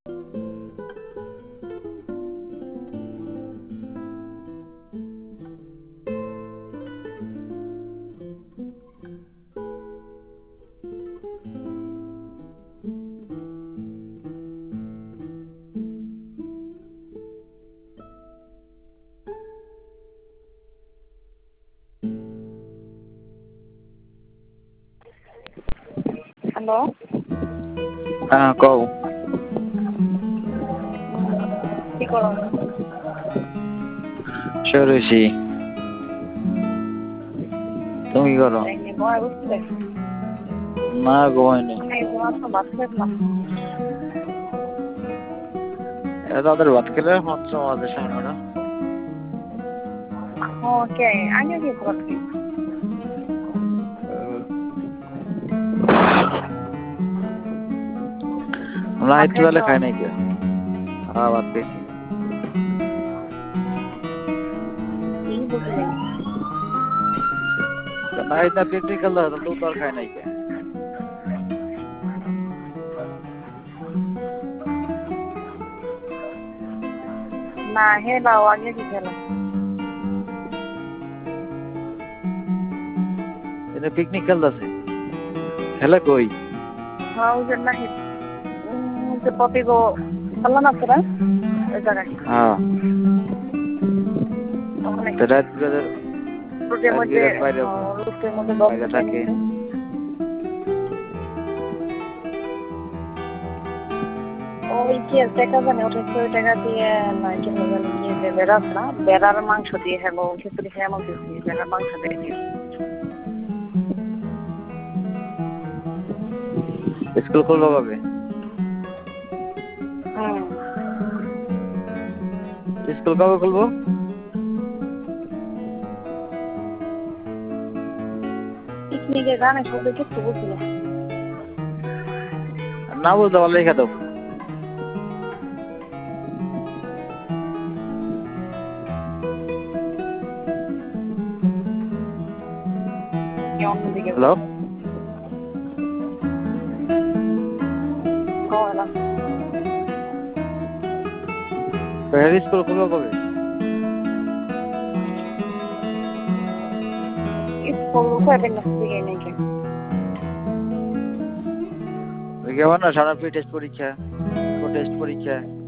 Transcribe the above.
Hello কও কি করো? সরেছি তুমি কি করো? ঘুমায় বসছিলে? না ঘুমাইনি। ভাত খেলাম। তাদের ভাত খেলে মাত্র আমাদের সামনে ওরা ওকে আগে দিয়ে ভাত খেয়ে আমরা একটু বেলা খাই নাই কেউ। ভাত খেয়েছি। না এটা পিকনিক খেলতে হতো তো আর খাই নাই কে। না হে বাবা আগে কি খেলাম। এটা পিকনিক খেলতেছে খেলে কই? হ্যাঁ ওই জন্য যে পপি গো খেলাম আছে না ওই জায়গায় হ্যাঁ রাত রুটের মধ্যে বাইরে রুটের মধ্যে বাইরে থাকে। ওই কি টাকা জানে উঠেছে ওই টাকা দিয়ে না কি জানি কি যে বেড়া আছে না বেড়ার মাংস দিয়ে হ্যাঁ খিচুড়ি খেয়ে আমার দিচ্ছি বেড়ার মাংস দিয়ে স্কুল খুলবো কবে? স্কুল কবে খুলবো? পিকনিকে গানে সবাই কিছু বুঝি না। না বলতে পারলে লেখা দাও। হ্যালো স্কুল খুলবো কবে? কেমন না সারা টেস্ট পরীক্ষা টেস্ট পরীক্ষা